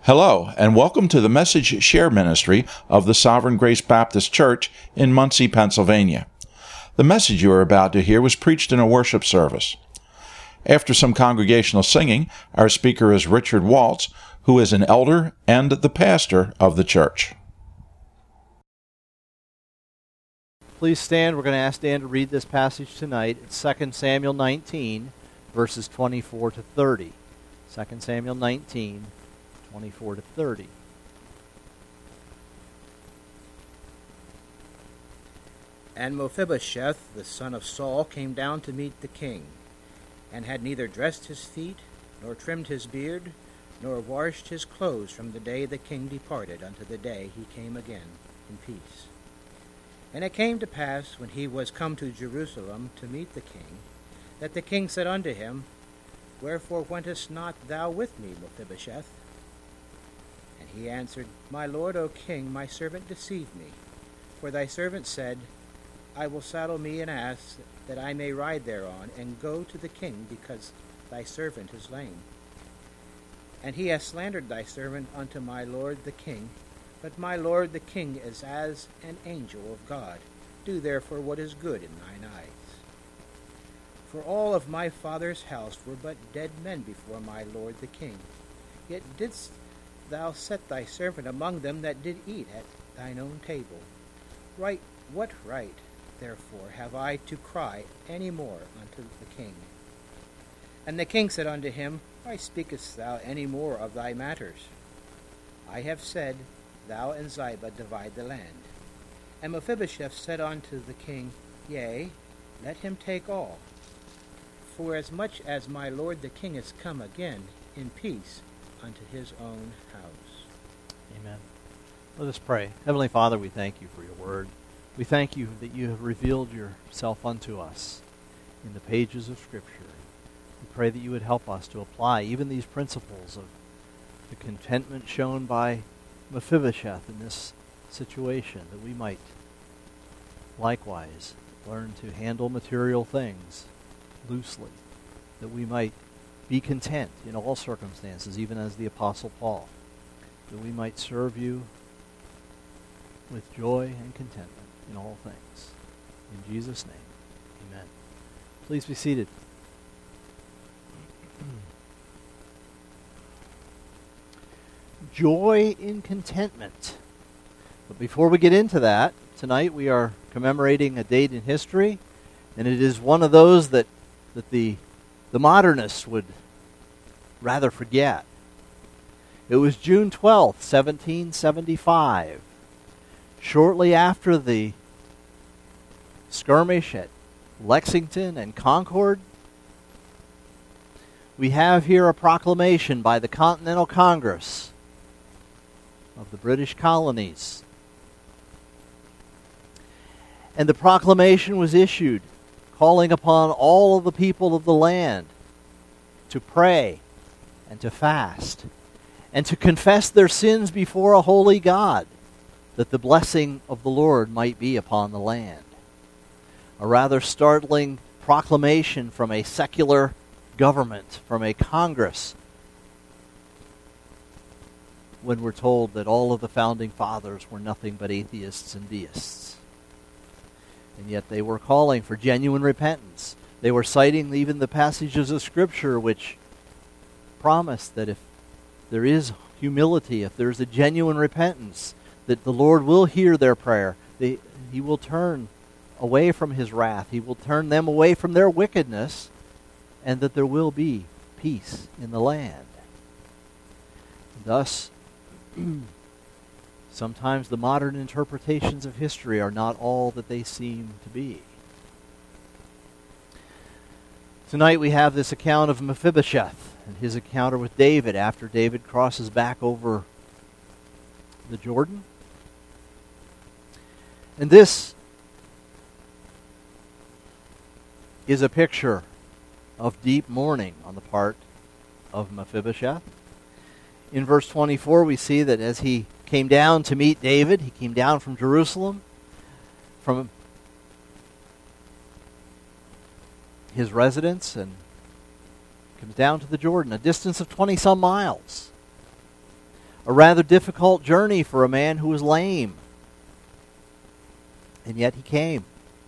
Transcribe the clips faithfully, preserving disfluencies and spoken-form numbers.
Hello, and welcome to the Message Share Ministry of the Sovereign Grace Baptist Church in Muncie, Pennsylvania. The message you are about to hear was preached in a worship service. After some congregational singing, our speaker is Richard Waltz, who is an elder and the pastor of the church. Please stand. We're going to ask Dan to read this passage tonight. It's Second Samuel nineteen, verses twenty-four to thirty. Second Samuel nineteen, twenty-four to thirty. And Mephibosheth, the son of Saul, came down to meet the king, and had neither dressed his feet, nor trimmed his beard, nor washed his clothes from the day the king departed unto the day he came again in peace. And it came to pass, when he was come to Jerusalem to meet the king, that the king said unto him, Wherefore wentest not thou with me, Mephibosheth? And he answered, My lord, O king, my servant deceived me. For thy servant said, I will saddle me an ass, that I may ride thereon, and go to the king, because thy servant is lame. And he hath slandered thy servant unto my lord the king. But my lord the king is as an angel of God. Do therefore what is good in thine eyes. For all of my father's house were but dead men before my lord the king. Yet didst thou set thy servant among them that did eat at thine own table. Right, what right, therefore, have I to cry any more unto the king? And the king said unto him, Why speakest thou any more of thy matters? I have said, Thou and Ziba divide the land. And Mephibosheth said unto the king, Yea, let him take all. For as much as my lord the king is come again in peace unto his own house. Amen. Let us pray. Heavenly Father, we thank you for your word. We thank you that you have revealed yourself unto us in the pages of Scripture. We pray that you would help us to apply even these principles of the contentment shown by Mephibosheth in this situation, that we might likewise learn to handle material things loosely, that we might be content in all circumstances, even as the Apostle Paul, that we might serve you with joy and contentment in all things. In Jesus' name, amen. Please be seated. Joy in contentment. But before we get into that, tonight we are commemorating a date in history, and it is one of those that, that the, the modernists would rather forget. It was June twelfth, seventeen seventy-five. Shortly after the skirmish at Lexington and Concord, we have here a proclamation by the Continental Congress of the British colonies. And the proclamation was issued calling upon all of the people of the land to pray and to fast and to confess their sins before a holy God, that the blessing of the Lord might be upon the land. A rather startling proclamation from a secular government, from a Congress, when we're told that all of the founding fathers were nothing but atheists and deists. And yet they were calling for genuine repentance. They were citing even the passages of Scripture which promise that if there is humility, if there's a genuine repentance, that the Lord will hear their prayer. They, he will turn away from his wrath. He will turn them away from their wickedness, and that there will be peace in the land. Thus, sometimes the modern interpretations of history are not all that they seem to be. Tonight we have this account of Mephibosheth and his encounter with David after David crosses back over the Jordan. And this is a picture of deep mourning on the part of Mephibosheth. In verse twenty-four, we see that as he came down to meet David, he came down from Jerusalem, from his residence, and comes down to the Jordan, a distance of twenty-some miles. a rather difficult journey for a man who was lame. And yet he came.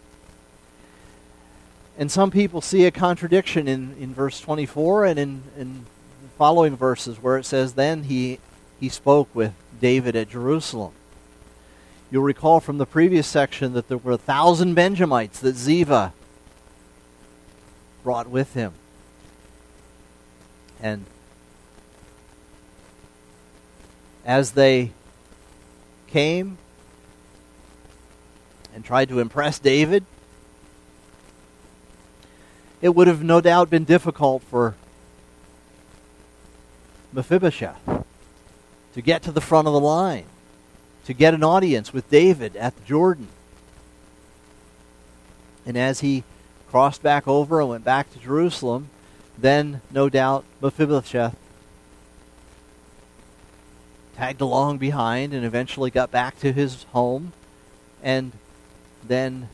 And some people see a contradiction in, in verse twenty-four and in, in the following verses where it says, then he, he spoke with David at Jerusalem. You'll recall from the previous section that there were a thousand Benjamites that Ziva brought with him. And as they came and tried to impress David, it would have no doubt been difficult for Mephibosheth to get to the front of the line, to get an audience with David at the Jordan. And as he crossed back over and went back to Jerusalem, then no doubt Mephibosheth tagged along behind and eventually got back to his home and then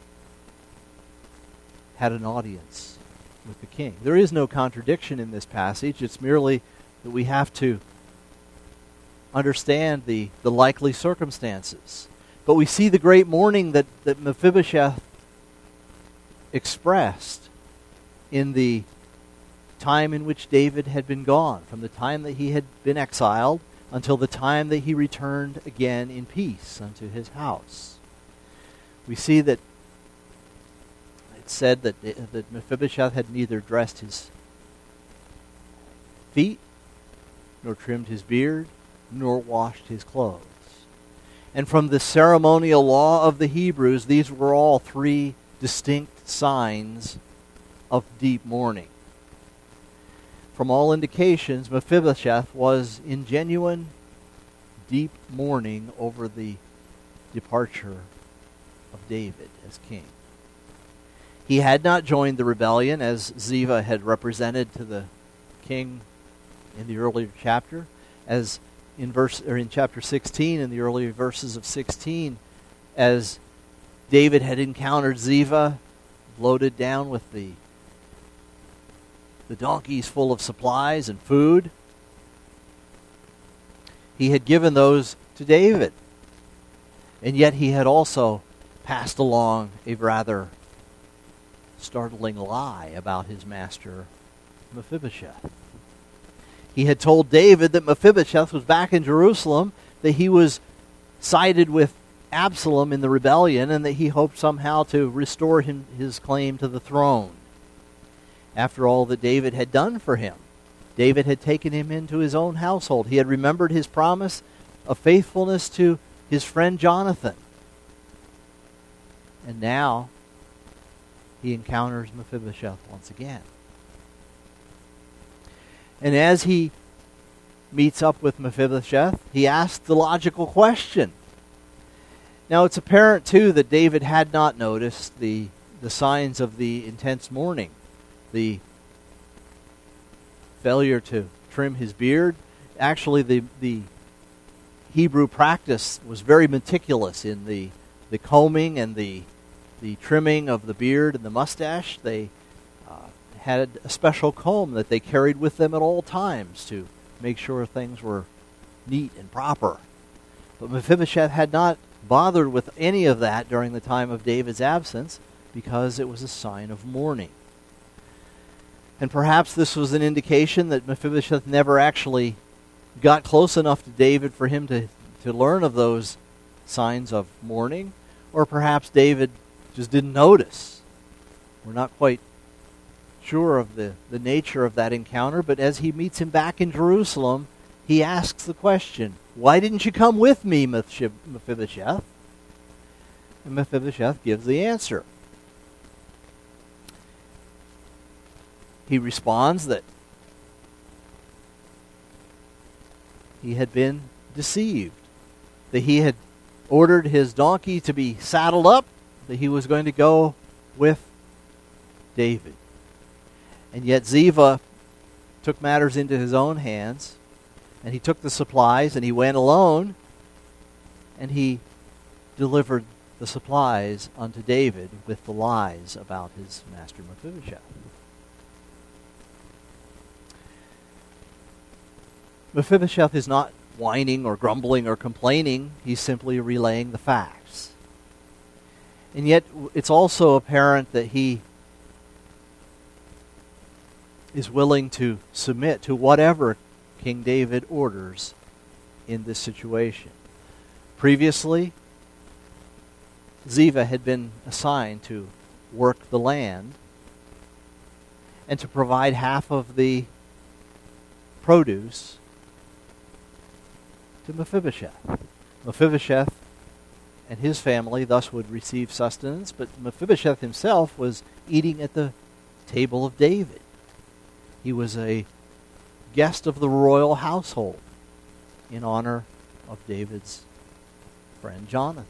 had an audience with the king. There is no contradiction in this passage. It's merely that we have to understand the, the likely circumstances. But we see the great mourning that, that Mephibosheth expressed in the time in which David had been gone, from the time that he had been exiled until the time that he returned again in peace unto his house. We see that it said that, that Mephibosheth had neither dressed his feet, nor trimmed his beard, nor washed his clothes. And from the ceremonial law of the Hebrews, these were all three distinct signs of deep mourning. From all indications, Mephibosheth was in genuine, deep mourning over the departure of David as king. He had not joined the rebellion as Ziva had represented to the king in the earlier chapter, as in verse or in chapter sixteen, in the earlier verses of sixteen, as David had encountered Ziva, loaded down with the the donkeys full of supplies and food. He had given those to David. And yet he had also passed along a rather startling lie about his master Mephibosheth. He had told David that Mephibosheth was back in Jerusalem, that he was sided with Absalom in the rebellion, and that he hoped somehow to restore him his claim to the throne. After all that David had done for him, David had taken him into his own household. He had remembered his promise of faithfulness to his friend Jonathan. And now he encounters Mephibosheth once again. And as he meets up with Mephibosheth, he asks the logical question. Now it's apparent, too, that David had not noticed the, the signs of the intense mourning. The failure to trim his beard. Actually, the, the Hebrew practice was very meticulous in the, the combing and the, the trimming of the beard and the mustache. They uh, had a special comb that they carried with them at all times to make sure things were neat and proper. But Mephibosheth had not bothered with any of that during the time of David's absence because it was a sign of mourning. And perhaps this was an indication that Mephibosheth never actually got close enough to David for him to, to learn of those signs of mourning. Or perhaps David just didn't notice. We're not quite sure of the, the nature of that encounter, but as he meets him back in Jerusalem, he asks the question, "Why didn't you come with me, Mephibosheth?" And Mephibosheth gives the answer. He responds that he had been deceived, that he had ordered his donkey to be saddled up, that he was going to go with David. And yet Ziva took matters into his own hands, and he took the supplies, and he went alone, and he delivered the supplies unto David with the lies about his master Mephibosheth. Mephibosheth is not whining or grumbling or complaining. He's simply relaying the facts. And yet it's also apparent that he is willing to submit to whatever King David orders in this situation. Previously, Ziva had been assigned to work the land and to provide half of the produce to Mephibosheth. Mephibosheth and his family thus would receive sustenance, but Mephibosheth himself was eating at the table of David. He was a guest of the royal household in honor of David's friend Jonathan.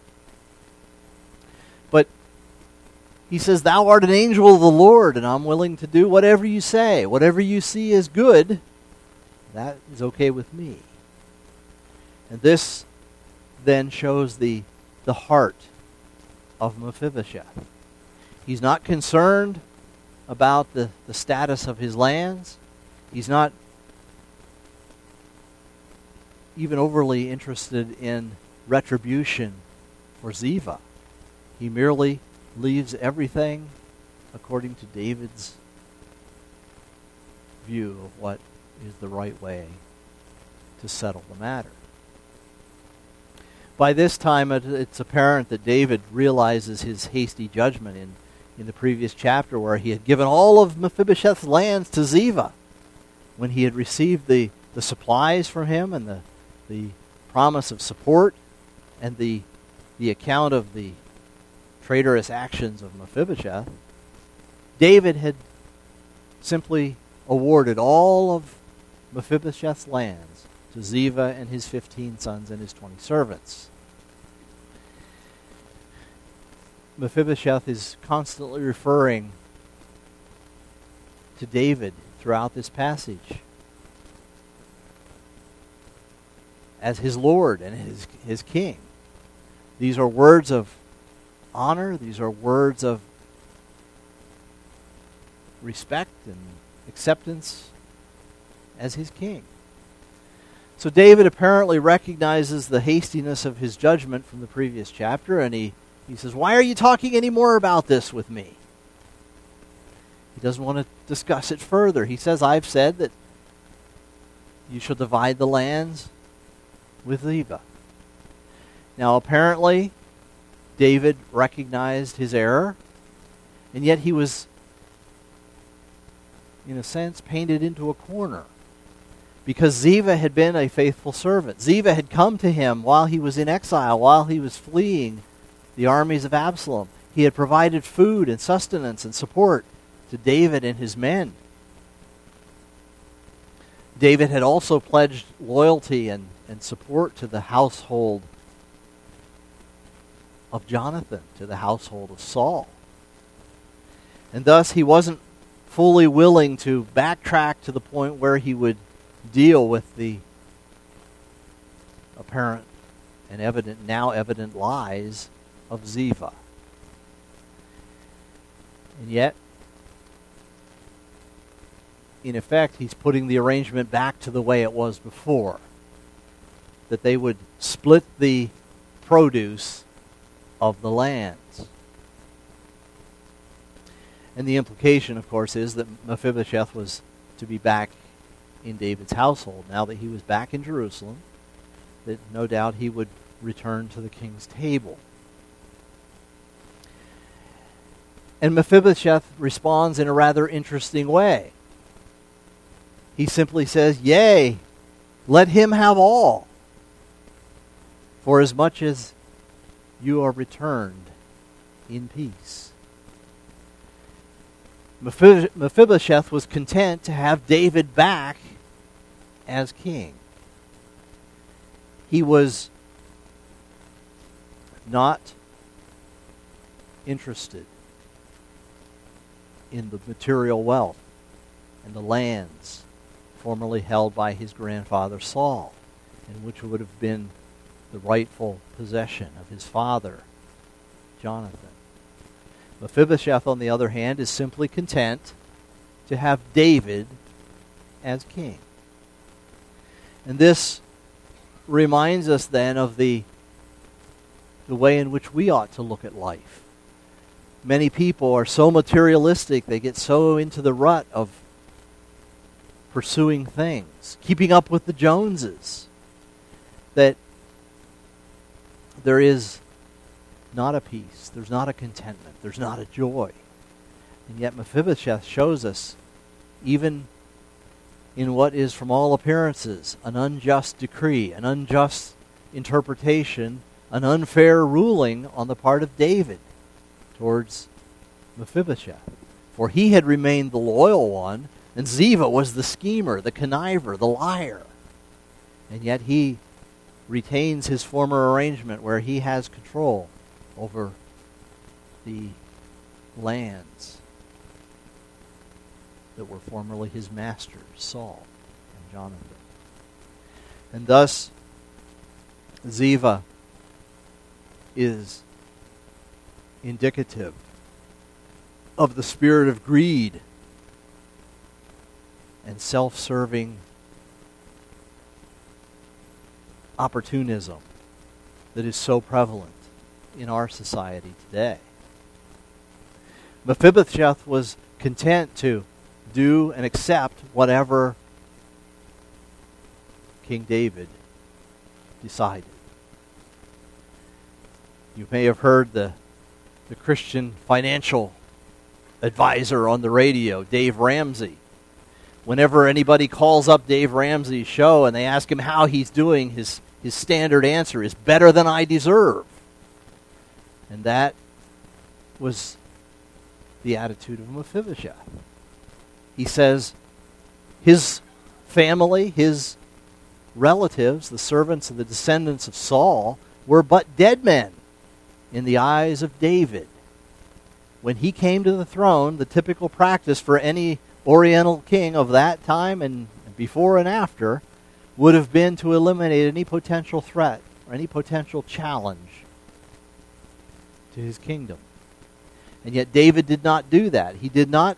But he says, "Thou art an angel of the Lord, and I'm willing to do whatever you say. Whatever you see as good, that is okay with me." And this then shows the, the heart of Mephibosheth. He's not concerned about the, the status of his lands. He's not even overly interested in retribution for Ziva. He merely leaves everything according to David's view of what is the right way to settle the matter. By this time, it, it's apparent that David realizes his hasty judgment in, in the previous chapter, where he had given all of Mephibosheth's lands to Ziva when he had received the, the supplies from him and the, the promise of support and the, the account of the traitorous actions of Mephibosheth. David had simply awarded all of Mephibosheth's lands to Ziva and his fifteen sons and his twenty servants. Mephibosheth is constantly referring to David throughout this passage as his Lord and his, his king. These are words of honor. These are words of respect and acceptance as his king. So David apparently recognizes the hastiness of his judgment from the previous chapter, and he, he says, "Why are you talking any more about this with me?" He doesn't want to discuss it further. He says, "I've said that you shall divide the lands with Ziva." Now apparently David recognized his error, and yet he was, in a sense, painted into a corner, because Ziva had been a faithful servant. Ziva had come to him while he was in exile, while he was fleeing the armies of Absalom. He had provided food and sustenance and support to David and his men. David had also pledged loyalty and, and support to the household of Jonathan, to the household of Saul. And thus he wasn't fully willing to backtrack to the point where he would deal with the apparent and evident, now evident lies of Ziva. And yet, in effect, he's putting the arrangement back to the way it was before, that they would split the produce of the lands. And the implication, of course, is that Mephibosheth was to be back in David's household. Now that he was back in Jerusalem, that no doubt he would return to the king's table. And Mephibosheth responds in a rather interesting way. He simply says, "Yea, let him have all, for as much as you are returned in peace." Mephibosheth was content to have David back as king. He was not interested in the material wealth and the lands formerly held by his grandfather Saul, and which would have been the rightful possession of his father, Jonathan. Mephibosheth, on the other hand, is simply content to have David as king. And this reminds us then of the, the way in which we ought to look at life. Many people are so materialistic, they get so into the rut of pursuing things, keeping up with the Joneses, that there is not a peace, there's not a contentment, there's not a joy. And yet Mephibosheth shows us, even in what is from all appearances an unjust decree, an unjust interpretation, an unfair ruling on the part of David towards Mephibosheth. For he had remained the loyal one, and Ziva was the schemer, the conniver, the liar. And yet he retains his former arrangement where he has control over the lands that were formerly his masters, Saul and Jonathan. And thus, Ziva is indicative of the spirit of greed and self-serving opportunism that is so prevalent in our society today. Mephibosheth was content to do and accept whatever King David decided. You may have heard the, the Christian financial advisor on the radio, Dave Ramsey. Whenever anybody calls up Dave Ramsey's show and they ask him how he's doing, his, his standard answer is, better than I deserve. And that was the attitude of Mephibosheth. He says his family, his relatives, the servants and the descendants of Saul, were but dead men in the eyes of David. When he came to the throne, the typical practice for any Oriental king of that time and before and after would have been to eliminate any potential threat or any potential challenge to his kingdom. And yet David did not do that. He did not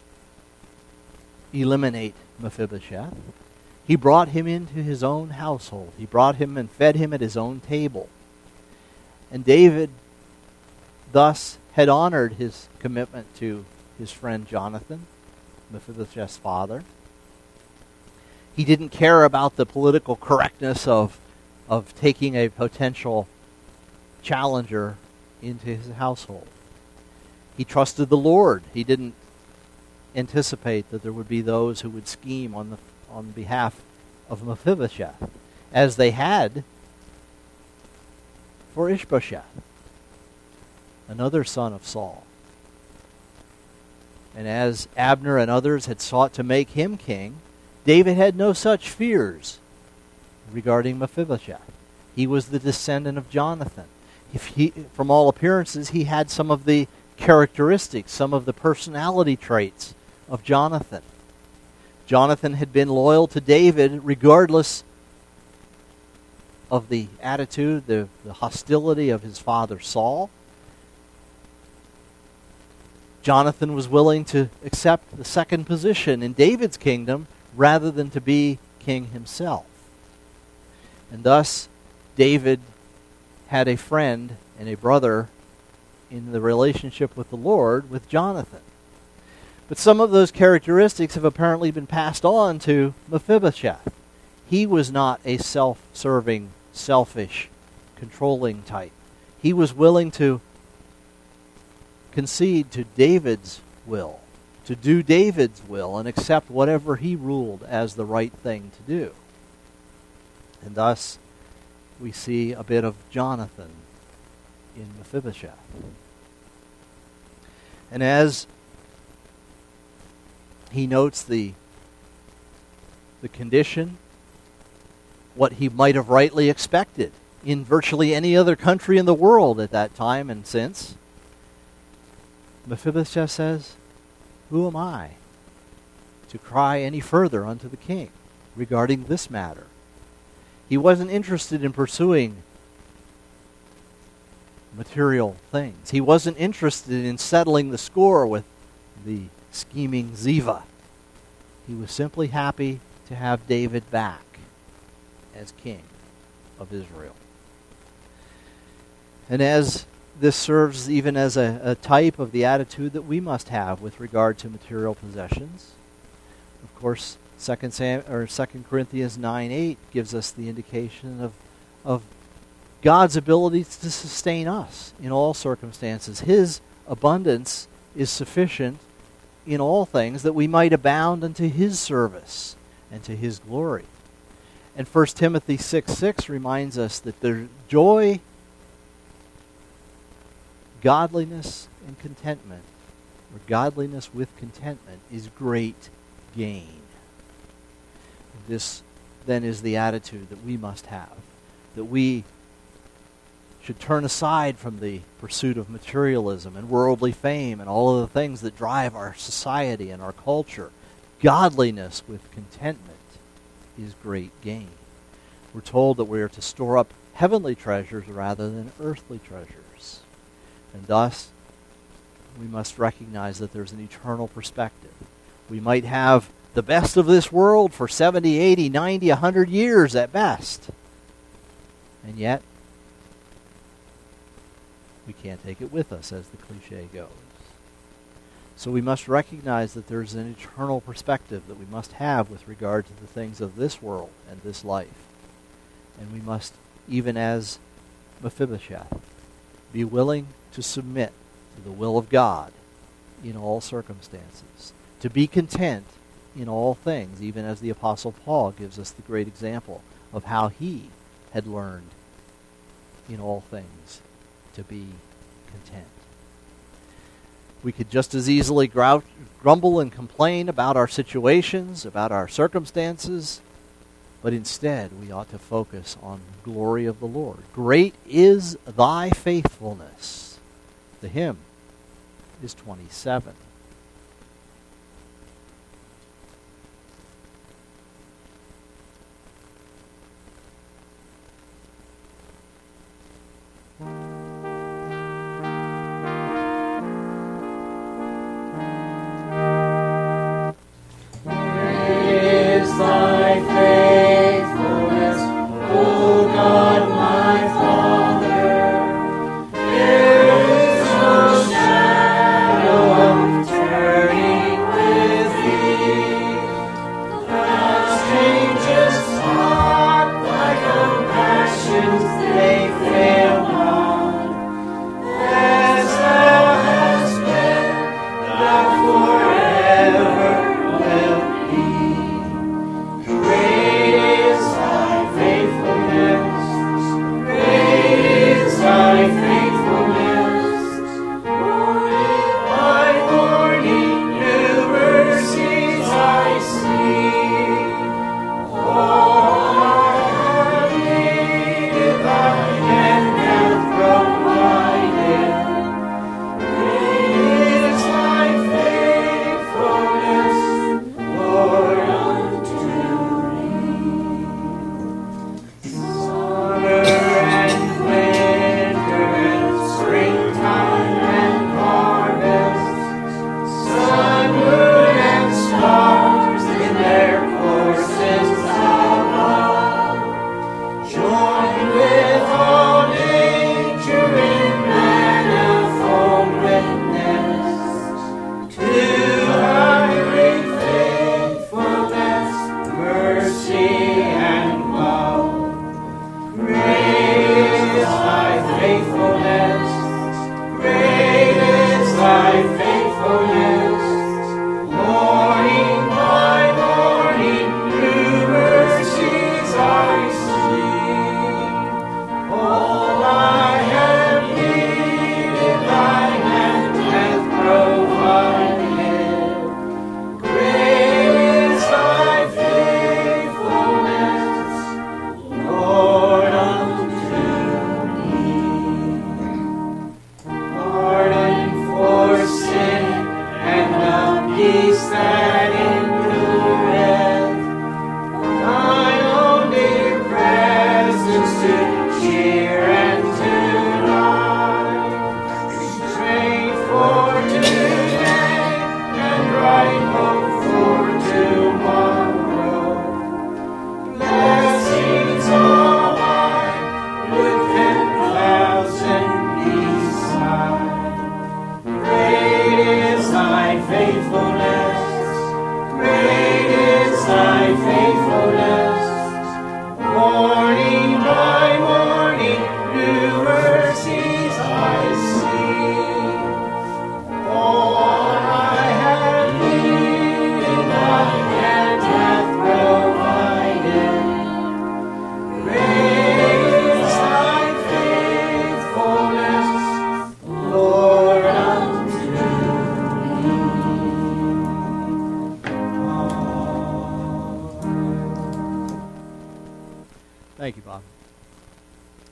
eliminate Mephibosheth. He brought him into his own household. He brought him and fed him at his own table. And David thus had honored his commitment to his friend Jonathan, Mephibosheth's father. He didn't care about the political correctness of, of taking a potential challenger into his household. He trusted the Lord. He didn't anticipate that there would be those who would scheme on the on behalf of Mephibosheth, as they had for Ishbosheth, another son of Saul. And as Abner and others had sought to make him king, David had no such fears regarding Mephibosheth. He was the descendant of Jonathan. If he, from all appearances, he had some of the characteristics, some of the personality traits of Jonathan. Jonathan had been loyal to David regardless of the attitude, the, the hostility of his father Saul. Jonathan was willing to accept the second position in David's kingdom rather than to be king himself. And thus, David had a friend and a brother in the relationship with the Lord with Jonathan. But some of those characteristics have apparently been passed on to Mephibosheth. He was not a self-serving, selfish, controlling type. He was willing to concede to David's will, to do David's will, and accept whatever he ruled as the right thing to do. And thus, we see a bit of Jonathan in Mephibosheth. And as he notes the, the condition, what he might have rightly expected in virtually any other country in the world at that time and since, Mephibosheth says, "Who am I to cry any further unto the king regarding this matter?" He wasn't interested in pursuing material things. He wasn't interested in settling the score with the scheming Ziva. He was simply happy to have David back as king. of Israel. And as this serves even as a, a type of the attitude that we must have with regard to material possessions, of course, Second Sam, or Second Corinthians nine eight gives us the indication of, of God's ability to sustain us in all circumstances. His abundance is sufficient in all things that we might abound unto His service and to His glory. And First Timothy six six reminds us that the joy, godliness, and contentment, or godliness with contentment, is great gain. This then is the attitude that we must have, that we should turn aside from the pursuit of materialism and worldly fame and all of the things that drive our society and our culture. Godliness with contentment is great gain. We're told that we are to store up heavenly treasures rather than earthly treasures. And thus, we must recognize that there's an eternal perspective. We might have the best of this world for seventy, eighty, ninety, one hundred years at best. And yet, we can't take it with us, as the cliche goes. So we must recognize that there's an eternal perspective that we must have with regard to the things of this world and this life. And we must, even as Mephibosheth, be willing to submit to the will of God in all circumstances, to be content in all things, even as the Apostle Paul gives us the great example of how he had learned in all things to be content. We could just as easily grouch, grumble and complain about our situations, about our circumstances, but instead we ought to focus on the glory of the Lord. Great is thy faithfulness. The hymn is twenty-seven. There is no shadow of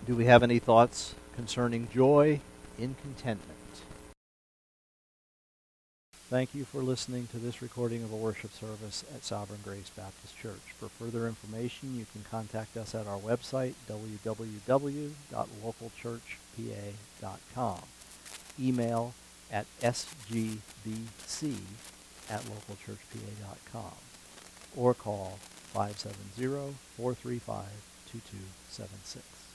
Do we have any thoughts concerning joy in contentment? Thank you for listening to this recording of a worship service at Sovereign Grace Baptist Church. For further information, you can contact us at our website, w w w dot local church p a dot com. Email at s g b c at local church p a dot com. Or call five seven zero, four three five, two two seven six.